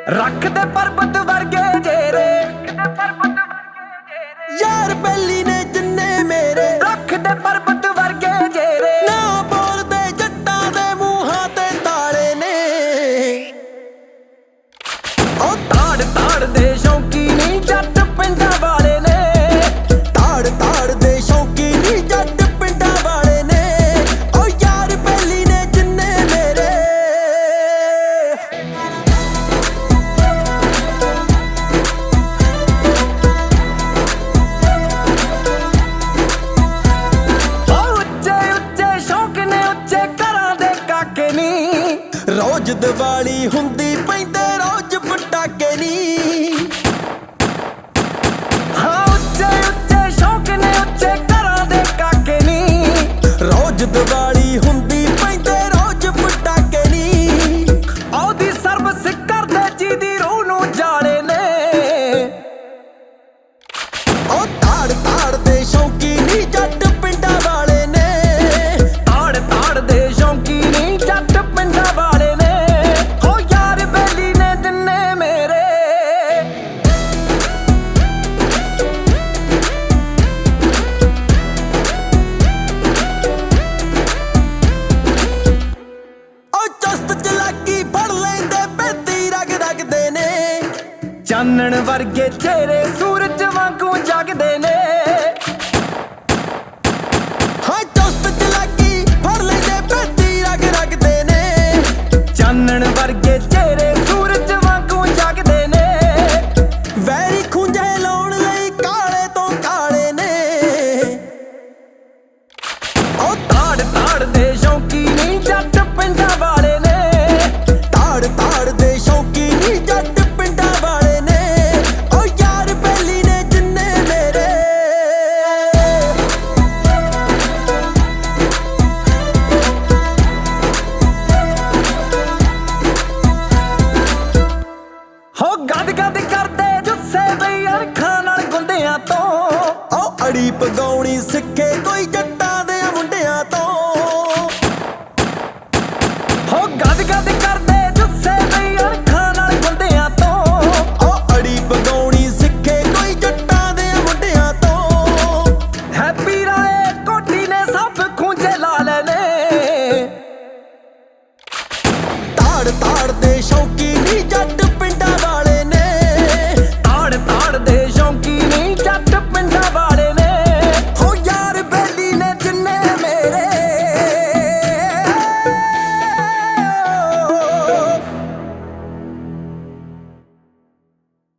ਰੱਖਦੇ ਪਰਬਤ ਵਰਗੇ ਜੇਰੇ ਯਾਰ ਬੈਲੀ ਨੇ ਜਿੰਨੇ ਮੇਰੇ ਰੱਖਦੇ ਪਰਬਤ ਵਰਗੇ ਜੇਰੇ ਨਾ ਬੋਲਦੇ ਜੱਟਾਂ ਦੇ ਮੂੰਹਾਂ ਤੇ ਤਾਲੇ ਨੇ। ਉਹ ਤਾੜ ਤਾੜ ਦੇ ਸ਼ੌਂਕੀ ਨੀ ਜੱਟ ਪਿੰਡਾਂ ਵਾਲੇ ਨੇ। ਤਾੜ ਤਾੜ ਦੇ ਸ਼ੌਂਕੀ ਨੀ ਜੱਟ ਪਿੰਡਾਂ ਵਾਲੇ ਨੇ। ਉਹ ਯਾਰ ਬੈਲੀ ਨੇ ਜਿੰਨੇ ਮੇਰੇ ਉੱਚੇ ਉੱਚੇ ਸ਼ੌਂਕ ਨੇ ਉੱਚੇ ਘਰਾਂ ਦੇ ਕਾਕੇ ਨੀ। ਰੋਜ਼ ਦੀਵਾਲੀ ਹੁੰਦੀ ਪੈਂਦੇ ਰੋਜ਼ ਪਟਾਕੇ ਨੀ। ਹਾਂ ਉੱਚੇ ਉੱਚੇ ਸ਼ੌਂਕ ਨੇ ਉੱਚੇ ਘਰਾਂ ਦੇ ਕਾਕੇ ਨੀ। ਰੋਜ਼ ਦੀਵਾਲੀ ਹੁੰਦੀ ਪੈਂਦੇ ਰੋਜ਼ ਪਟਾਕੇ ਨੀ। ਉਹਦੀ ਸਰਵਿਸ ਕਰਦੇ ਜਿਹਦੀ ਰੂਹ ਨੂੰ ਜਾਲੇ ਨੇ। ਉਹ ਤਾੜ ਤਾੜ ਦੇ ਸ਼ੌਂਕੀ ਨੀ ਜੱਟ ਪਿੰਡਾਂ ਵਾਲੇ ਨੇ। ਤਾੜ ਤਾੜ ਦੇ ਸ਼ੌਂਕੀ ਨੀ ਜੱਟ ਪਿੰਡਾਂ ਵਾਲੇ ਨੇ। ਹੋ ਯਾਰ ਬੇਲੀ ਨੇ ਜਿੰਨੇ ਮੇਰੇ ਉਹ ਚੁਸਤ ਚਲਾਕੀ ਫੜ ਲੈਂਦੇ ਪੈਤੀ ਰਗ ਰਗਦੇ ਨੇ। ਚਾਨਣ ਵਰਗੇ ਚਿਹਰੇ ਸੂਰਜ ਵਾਂਗੂ ਜਗਦੇ ਨੇ। ਹਾਂ ਚੁਸਤ ਚਲਾਕੀ ਫੜ ਲੈਂਦੇ ਪੈਤੀ ਰਗ ਰਗਦੇ ਨੇ। ਚਾਨਣ ਵਰਗੇ ਚਿਹਰੇ ਸੂਰਜ ਵਾਂਗੂ ਜਗਦੇ ਨੇ। ਵੈਰੀ ਖੁੰਝੇ ਲਾਉਣ ਲਈ ਕਾਲੇ ਤੋਂ ਕਾਲੇ ਨੇ। ਉਹ ਤਾੜ ਤਾੜ ਦੇ ਸ਼ੌਂਕੀ ਨੀ ਜੱਟ ਪਿੰਡਾਂ ਵਾਲੇ ਨੇ। ਤਾੜ ਤਾੜ ਦੇ ਸ਼ੌਂਕੀ ਨੀ ਜੱਟ ਪਿੰਡਾਂ ਵਾਲੇ ਨੇ। ਉਹ ਯਾਰ ਬੈਲੀ ਨੇ ਜਿੰਨੇ ਮੇਰੇ ਹੋ ਗਦ ਗਦ ਕਰਦੇ ਜੁੱਸੇ ਬਈ ਅਰਖਾਂ ਨਾਲ ਗੁੰਦਿਆਂ ਤੋਂ। ਉਹ ਅੜੀ ਪਗਾਉਣੀ ਸਿੱਖੇ